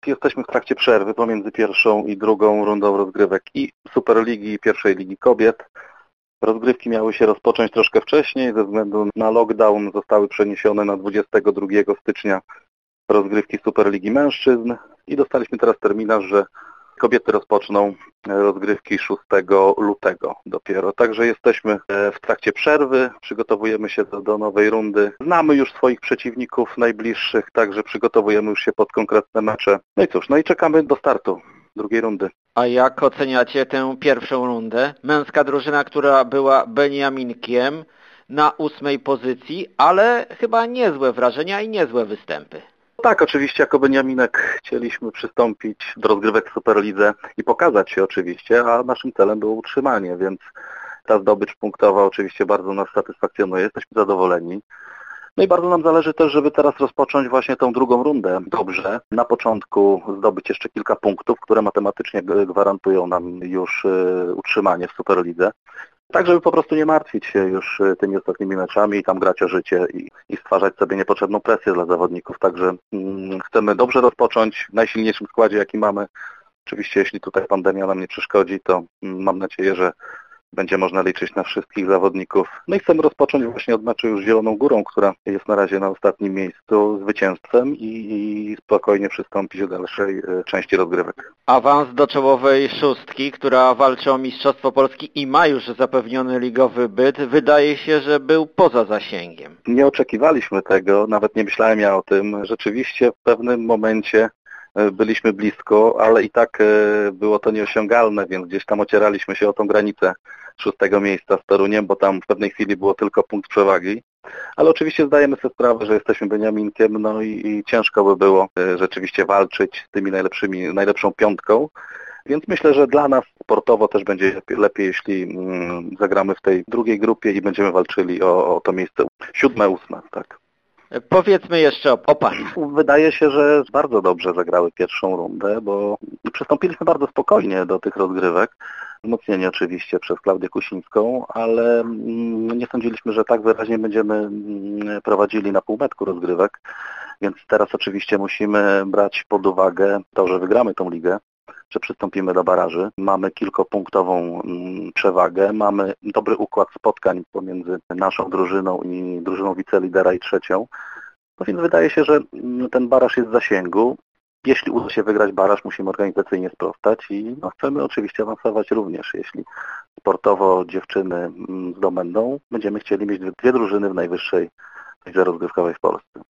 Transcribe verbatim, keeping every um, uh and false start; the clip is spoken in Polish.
Jesteśmy w trakcie przerwy pomiędzy pierwszą i drugą rundą rozgrywek i Superligi i pierwszej Ligi Kobiet. Rozgrywki miały się rozpocząć troszkę wcześniej, ze względu na lockdown zostały przeniesione na dwudziestego drugiego stycznia rozgrywki Superligi Mężczyzn i dostaliśmy teraz terminarz, że kobiety rozpoczną rozgrywki szóstego lutego dopiero. Także jesteśmy w trakcie przerwy, przygotowujemy się do, do nowej rundy. Znamy już swoich przeciwników najbliższych, także przygotowujemy już się pod konkretne mecze. No i cóż, no i czekamy do startu drugiej rundy. A jak oceniacie tę pierwszą rundę? Męska drużyna, która była Beniaminkiem na ósmej pozycji, ale chyba niezłe wrażenia i niezłe występy. Tak, oczywiście jako Beniaminek chcieliśmy przystąpić do rozgrywek w Superlidze i pokazać się oczywiście, a naszym celem było utrzymanie, więc ta zdobycz punktowa oczywiście bardzo nas satysfakcjonuje, jesteśmy zadowoleni. No i bardzo nam zależy też, żeby teraz rozpocząć właśnie tą drugą rundę dobrze. Na początku zdobyć jeszcze kilka punktów, które matematycznie gwarantują nam już utrzymanie w Superlidze. Tak, żeby po prostu nie martwić się już tymi ostatnimi meczami i tam grać o życie i, i stwarzać sobie niepotrzebną presję dla zawodników. Także mm, chcemy dobrze rozpocząć w najsilniejszym składzie, jaki mamy. Oczywiście jeśli tutaj pandemia nam nie przeszkodzi, to mm, mam nadzieję, że będzie można liczyć na wszystkich zawodników. No i chcemy rozpocząć właśnie od meczu już z Zieloną Górą, która jest na razie na ostatnim miejscu zwycięzcem i, i spokojnie przystąpić do dalszej y, części rozgrywek. Awans do czołowej szóstki, która walczy o Mistrzostwo Polski i ma już zapewniony ligowy byt, wydaje się, że był poza zasięgiem. Nie oczekiwaliśmy tego, nawet nie myślałem ja o tym. Rzeczywiście w pewnym momencie byliśmy blisko, ale i tak było to nieosiągalne, więc gdzieś tam ocieraliśmy się o tą granicę szóstego miejsca z Toruniem, bo tam w pewnej chwili było tylko punkt przewagi. Ale oczywiście zdajemy sobie sprawę, że jesteśmy Beniaminkiem, no i, i ciężko by było rzeczywiście walczyć z tymi najlepszymi, najlepszą piątką. Więc myślę, że dla nas sportowo też będzie lepiej, lepiej jeśli mm, zagramy w tej drugiej grupie i będziemy walczyli o, o to miejsce siódme, ósme, tak. Powiedzmy jeszcze o, o Paniach. Wydaje się, że bardzo dobrze zagrały pierwszą rundę, bo przystąpiliśmy bardzo spokojnie do tych rozgrywek. Wzmocnieni oczywiście przez Klaudię Kusińską, ale nie sądziliśmy, że tak wyraźnie będziemy prowadzili na półmetku rozgrywek, więc teraz oczywiście musimy brać pod uwagę to, że wygramy tą ligę, że przystąpimy do baraży. Mamy kilkopunktową przewagę, mamy dobry układ spotkań pomiędzy naszą drużyną i drużyną wicelidera i trzecią. No więc wydaje się, że ten baraż jest w zasięgu. Jeśli uda się wygrać baraż, musimy organizacyjnie sprostać i no, chcemy oczywiście awansować również. Jeśli sportowo dziewczyny zdobędą, będziemy chcieli mieć dwie drużyny w najwyższej lidze rozgrywkowej w Polsce.